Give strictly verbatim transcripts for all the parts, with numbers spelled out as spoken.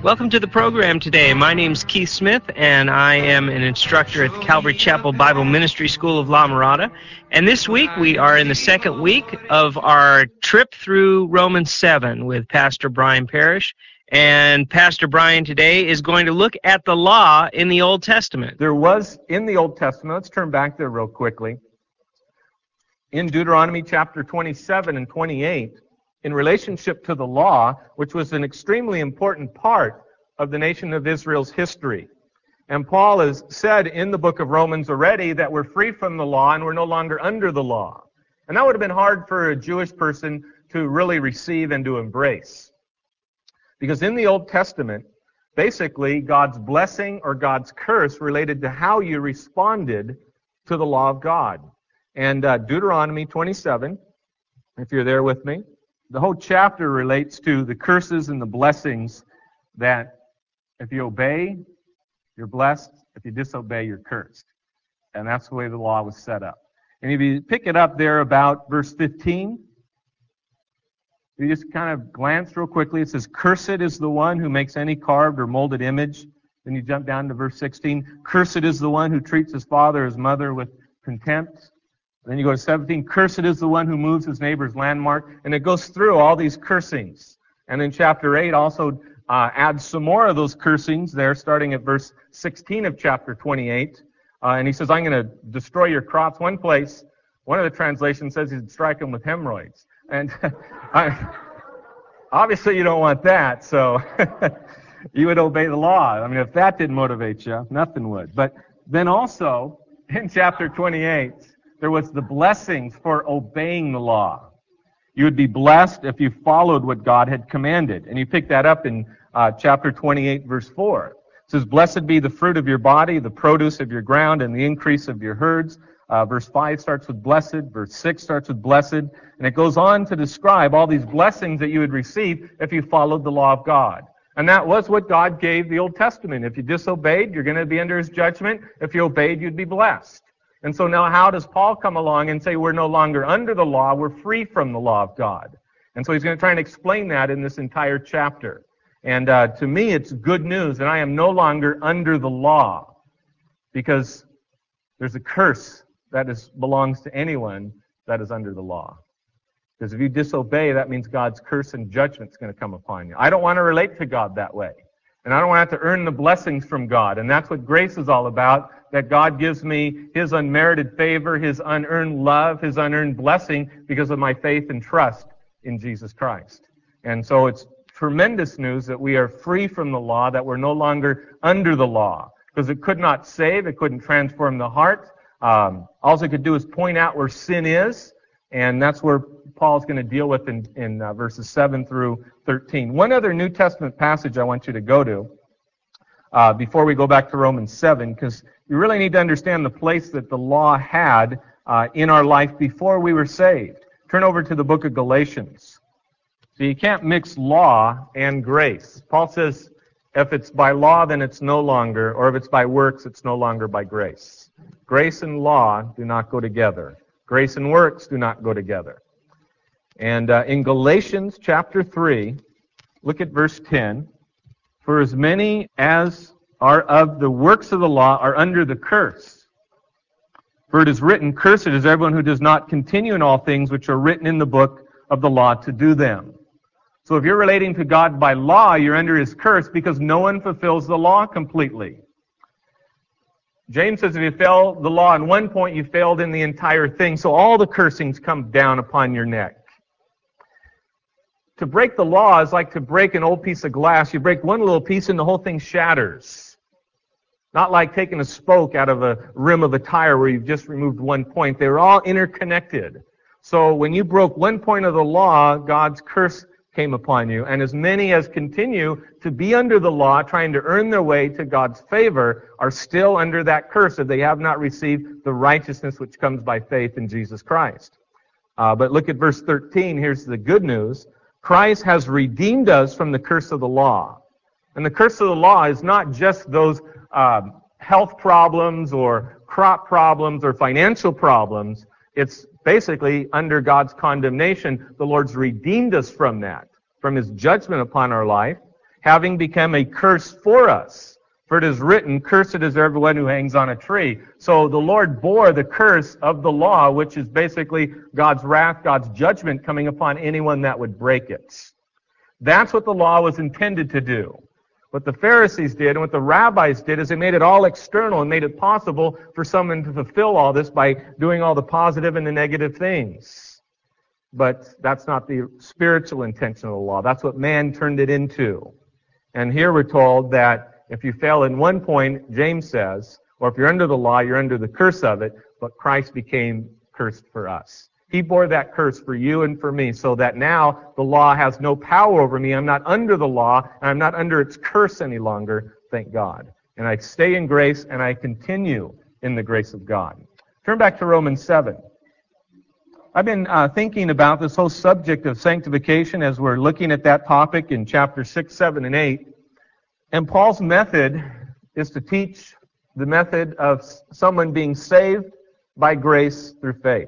Welcome to the program today. My name's Keith Smith, and I am an instructor at the Calvary Chapel Bible Ministry School of La Mirada. And this week we are in the second week of our trip through Romans seven with Pastor Brian Parrish. And Pastor Brian today is going to look at the law in the Old Testament. There was, in the Old Testament, let's turn back there real quickly, in Deuteronomy chapter twenty-seven and twenty-eight, in relationship to the law, which was an extremely important part of the nation of Israel's history. And Paul has said in the book of Romans already that we're free from the law and we're no longer under the law. And that would have been hard for a Jewish person to really receive and to embrace. Because in the Old Testament, basically God's blessing or God's curse related to how you responded to the law of God. And uh, Deuteronomy twenty-seven, if you're there with me, the whole chapter relates to the curses and the blessings that if you obey, you're blessed. If you disobey, you're cursed. And that's the way the law was set up. And if you pick it up there about verse fifteen, you just kind of glance real quickly. It says, "Cursed is the one who makes any carved or molded image." Then you jump down to verse sixteen. "Cursed is the one who treats his father or his mother with contempt." Then you go to seventeen, "Cursed is the one who moves his neighbor's landmark." And it goes through all these cursings. And then chapter eight also uh, adds some more of those cursings there, starting at verse sixteen of chapter twenty-eight. Uh, and he says, "I'm going to destroy your crops." One place, one of the translations says he'd strike them with hemorrhoids. And I, obviously you don't want that, so you would obey the law. I mean, if that didn't motivate you, nothing would. But then also, in chapter twenty-eight, there was the blessings for obeying the law. You would be blessed if you followed what God had commanded. And you pick that up in uh, chapter twenty-eight, verse four. It says, "Blessed be the fruit of your body, the produce of your ground, and the increase of your herds." Uh, verse five starts with blessed. Verse six starts with blessed. And it goes on to describe all these blessings that you would receive if you followed the law of God. And that was what God gave the Old Testament. If you disobeyed, you're going to be under His judgment. If you obeyed, you'd be blessed. And so now how does Paul come along and say we're no longer under the law, we're free from the law of God? And so he's going to try and explain that in this entire chapter. And uh, to me, it's good news that I am no longer under the law, because there's a curse that is, belongs to anyone that is under the law. Because if you disobey, that means God's curse and judgment is going to come upon you. I don't want to relate to God that way. And I don't want to have to earn the blessings from God. And that's what grace is all about, that God gives me His unmerited favor, His unearned love, His unearned blessing because of my faith and trust in Jesus Christ. And so it's tremendous news that we are free from the law, that we're no longer under the law. Because it could not save, it couldn't transform the heart. Um, all it could do is point out where sin is, and that's where Paul's going to deal with in, in uh, verses seven through thirteen. One other New Testament passage I want you to go to uh, before we go back to Romans seven, because you really need to understand the place that the law had uh, in our life before we were saved. Turn over to the book of Galatians. So you can't mix law and grace. Paul says if it's by law, then it's no longer, or if it's by works, it's no longer by grace. Grace and law do not go together. Grace and works do not go together. And uh, in Galatians chapter three, look at verse ten. "For as many as are of the works of the law are under the curse. For it is written, Cursed is everyone who does not continue in all things which are written in the book of the law to do them." So if you're relating to God by law, you're under His curse because no one fulfills the law completely. James says if you fail the law in one point, you failed in the entire thing. So all the cursings come down upon your neck. To break the law is like to break an old piece of glass. You break one little piece and the whole thing shatters. Not like taking a spoke out of a rim of a tire where you've just removed one point. They're all interconnected. So when you broke one point of the law, God's curse came upon you. And as many as continue to be under the law, trying to earn their way to God's favor, are still under that curse if they have not received the righteousness which comes by faith in Jesus Christ. Uh, but look at verse thirteen. Here's the good news. Christ has redeemed us from the curse of the law. And the curse of the law is not just those um, health problems or crop problems or financial problems. It's basically under God's condemnation. The Lord's redeemed us from that, from His judgment upon our life. having become a curse for us. For it is written, cursed is everyone who hangs on a tree. So the Lord bore the curse of the law, which is basically God's wrath, God's judgment coming upon anyone that would break it. That's what the law was intended to do. What the Pharisees did and what the rabbis did is they made it all external and made it possible for someone to fulfill all this by doing all the positive and the negative things. But that's not the spiritual intention of the law. That's what man turned it into. And here we're told that if you fail in one point, James says, or if you're under the law, you're under the curse of it, but Christ became cursed for us. He bore that curse for you and for me, so that now the law has no power over me. I'm not under the law, and I'm not under its curse any longer, thank God. And I stay in grace, and I continue in the grace of God. Turn back to Romans seven. I've been uh, thinking about this whole subject of sanctification as we're looking at that topic in chapter six, seven, and eight. And Paul's method is to teach the method of someone being saved by grace through faith.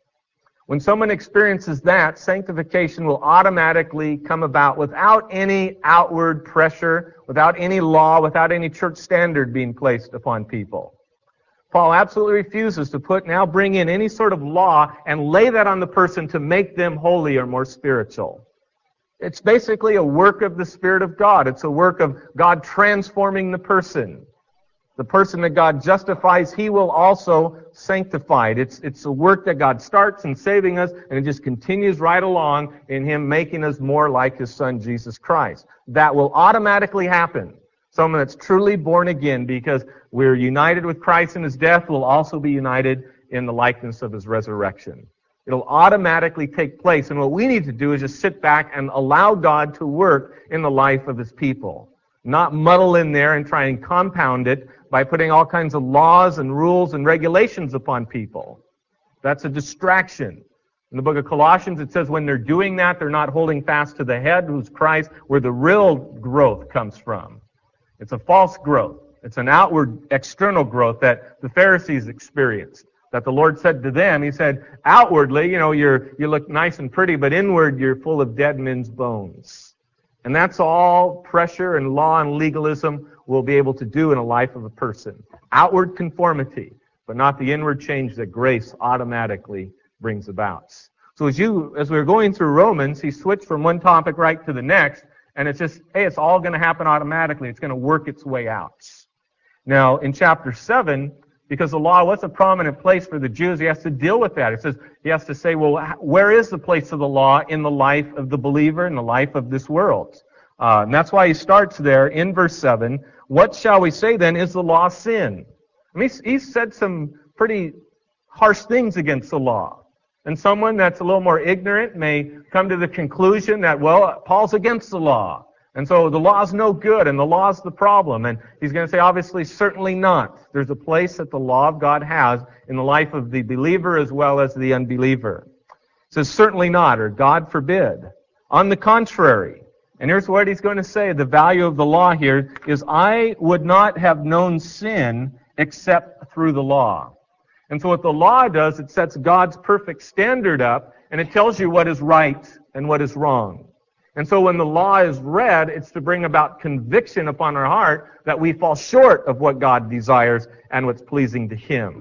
When someone experiences that, sanctification will automatically come about without any outward pressure, without any law, without any church standard being placed upon people. Paul absolutely refuses to put, now bring in any sort of law and lay that on the person to make them holy or more spiritual. It's basically a work of the Spirit of God. It's a work of God transforming the person. The person that God justifies, He will also sanctify. It's, it's a work that God starts in saving us, and it just continues right along in Him making us more like His Son, Jesus Christ. That will automatically happen. Someone that's truly born again, because we're united with Christ in His death, will also be united in the likeness of His resurrection. It'll automatically take place, and what we need to do is just sit back and allow God to work in the life of His people. Not muddle in there and try and compound it by putting all kinds of laws and rules and regulations upon people. That's a distraction. In the book of Colossians, it says when they're doing that, they're not holding fast to the head, who's Christ, where the real growth comes from. It's a false growth. It's an outward, external growth that the Pharisees experienced. That the Lord said to them, He said, outwardly, you know, you're you look nice and pretty, but inward you're full of dead men's bones. And that's all pressure and law and legalism will be able to do in a life of a person. Outward conformity, but not the inward change that grace automatically brings about. So as you, as we were going through Romans, he switched from one topic right to the next, and it's just, hey, it's all going to happen automatically. It's going to work its way out. Now, in chapter seven, because the law was a prominent place for the Jews, he has to deal with that. It says, he has to say, well, where is the place of the law in the life of the believer, in the life of this world? Uh, and that's why he starts there in verse seven. What shall we say then? Is the law sin? I mean, he's, he's said some pretty harsh things against the law. And someone that's a little more ignorant may come to the conclusion that, well, Paul's against the law. And so the law's no good, and the law's the problem. And he's going to say, obviously, certainly not. There's a place that the law of God has in the life of the believer as well as the unbeliever. It says, certainly not, or God forbid. On the contrary, and here's what he's going to say, the value of the law here is, I would not have known sin except through the law. And so what the law does, it sets God's perfect standard up, and it tells you what is right and what is wrong. And so when the law is read, it's to bring about conviction upon our heart that we fall short of what God desires and what's pleasing to Him.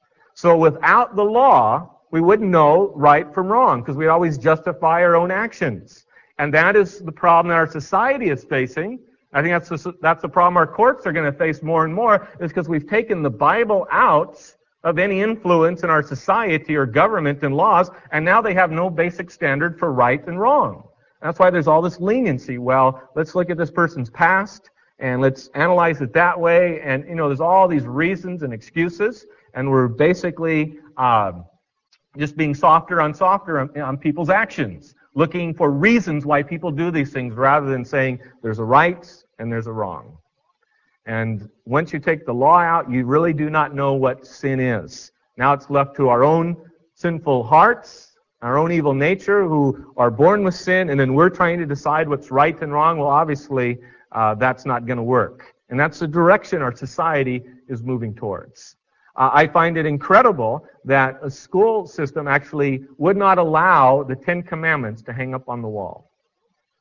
So without the law, we wouldn't know right from wrong, because we'd always justify our own actions. And that is the problem that our society is facing. I think that's the, that's the problem our courts are going to face more and more, is because we've taken the Bible out of any influence in our society or government and laws, and now they have no basic standard for right and wrong. That's why there's all this leniency. Well, let's look at this person's past, and let's analyze it that way. And, you know, there's all these reasons and excuses, and we're basically uh, just being softer on softer on, on people's actions, looking for reasons why people do these things rather than saying there's a right and there's a wrong. And once you take the law out, you really do not know what sin is. Now it's left to our own sinful hearts, our own evil nature, who are born with sin, and then we're trying to decide what's right and wrong. Well, obviously, uh, that's not going to work. And that's the direction our society is moving towards. Uh, I find it incredible that a school system actually would not allow the Ten Commandments to hang up on the wall.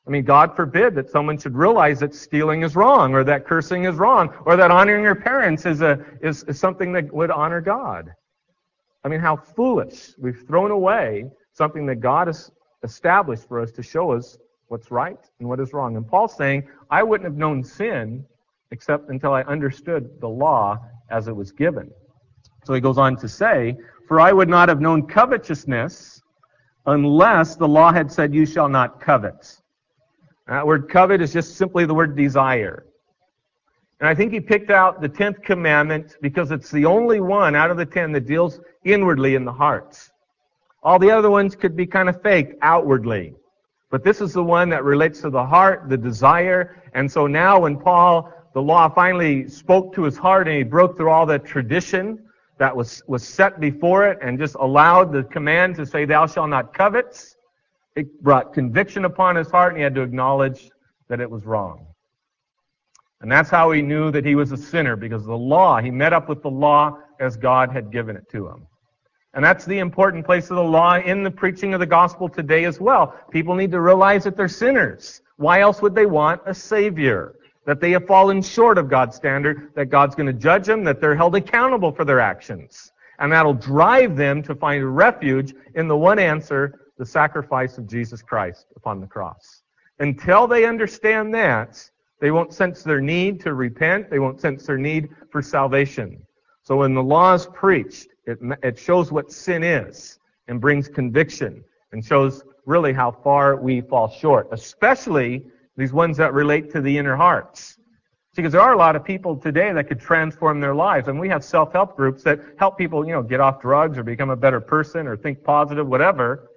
I mean, God forbid that someone should realize that stealing is wrong, or that cursing is wrong, or that honoring your parents is, a, is, is something that would honor God. I mean, how foolish. We've thrown away something that God has established for us to show us what's right and what is wrong. And Paul's saying, I wouldn't have known sin except until I understood the law as it was given. So he goes on to say, for I would not have known covetousness unless the law had said, you shall not covet. That word covet is just simply the word desire. And I think he picked out the tenth commandment because it's the only one out of the ten that deals inwardly in the heart. All the other ones could be kind of fake outwardly. But this is the one that relates to the heart, the desire. And so now when Paul, the law finally spoke to his heart and he broke through all that tradition that was, was set before it and just allowed the command to say, thou shalt not covet, it brought conviction upon his heart and he had to acknowledge that it was wrong. And that's how he knew that he was a sinner, because the law, he met up with the law as God had given it to him. And that's the important place of the law in the preaching of the gospel today as well. People need to realize that they're sinners. Why else would they want a Savior? That they have fallen short of God's standard, that God's going to judge them, that they're held accountable for their actions. And that'll drive them to find refuge in the one answer, the sacrifice of Jesus Christ upon the cross. Until they understand that, they won't sense their need to repent. They won't sense their need for salvation. So when the law is preached, it, it shows what sin is and brings conviction and shows really how far we fall short, especially these ones that relate to the inner hearts. Because there are a lot of people today that could transform their lives, and we have self-help groups that help people, you know, get off drugs or become a better person or think positive, whatever.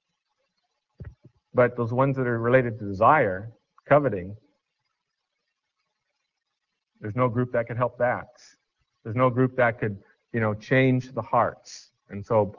But those ones that are related to desire, coveting, there's no group that could help that. There's no group that could, you know, change the hearts. And so